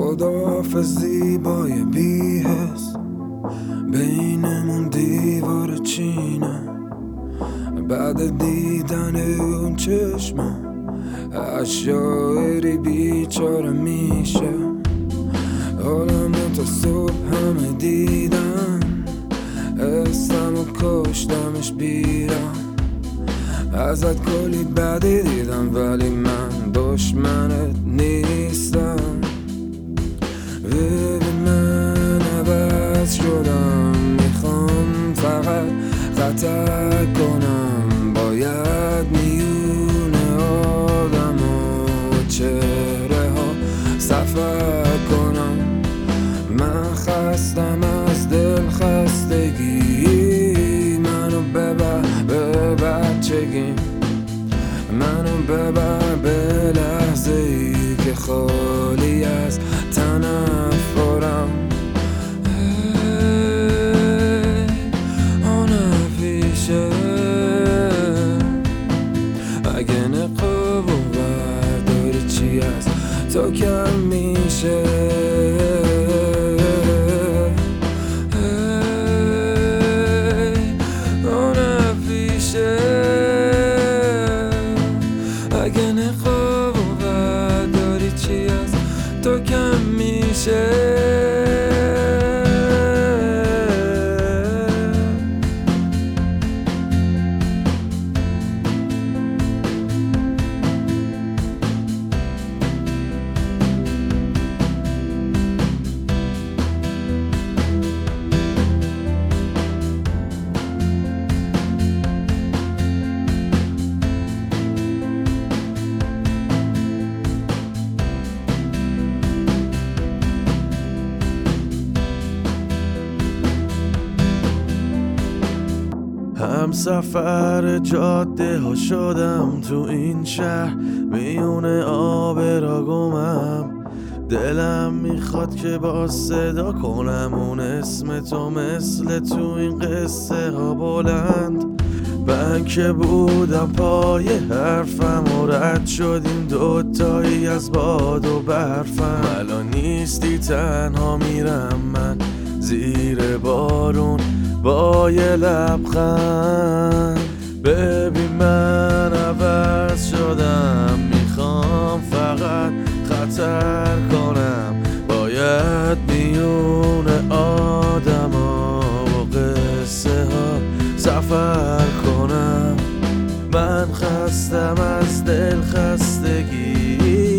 خداحافظ زیبای بی‌حس، بینمون دیوار چینه. بعد دیدن اون چشمم از شاعری بیچاره میشه. حالمو تا صبح همه دیدن، اسمم و کشتمش بیرم. ازت کلی بدی دیدم ولی من دشمنت نیستم. ببین من عوض شدم، میخوام فقط خطر کنم. باید میونه آدم و چهره ها سفر کنم. من خستم از دل خستگی، منو ببر به بچگی. منو ببر به لحظه ای که خالی از تنفرم. هنفیشه اگه نقاب و برداری چی از تو کم میشه. اگه نقاب و برداری چی از تو کم میشه. هم سفر جاده ها شدم تو این شهر، میونه آب را گمم. دلم میخواد که با صدا کنم اون اسم تو، مثل تو این قصه ها بلند. من که بودم پای حرفم و رد شدیم دوتایی از باد و برفم. الان نیستی تنها میرم من زیر بارون با یه لبخند. ببین من عوض شدم، میخوام فقط خطر کنم. باید میونه آدما و قصه ها سفر کنم. من خستم از دل خستگی،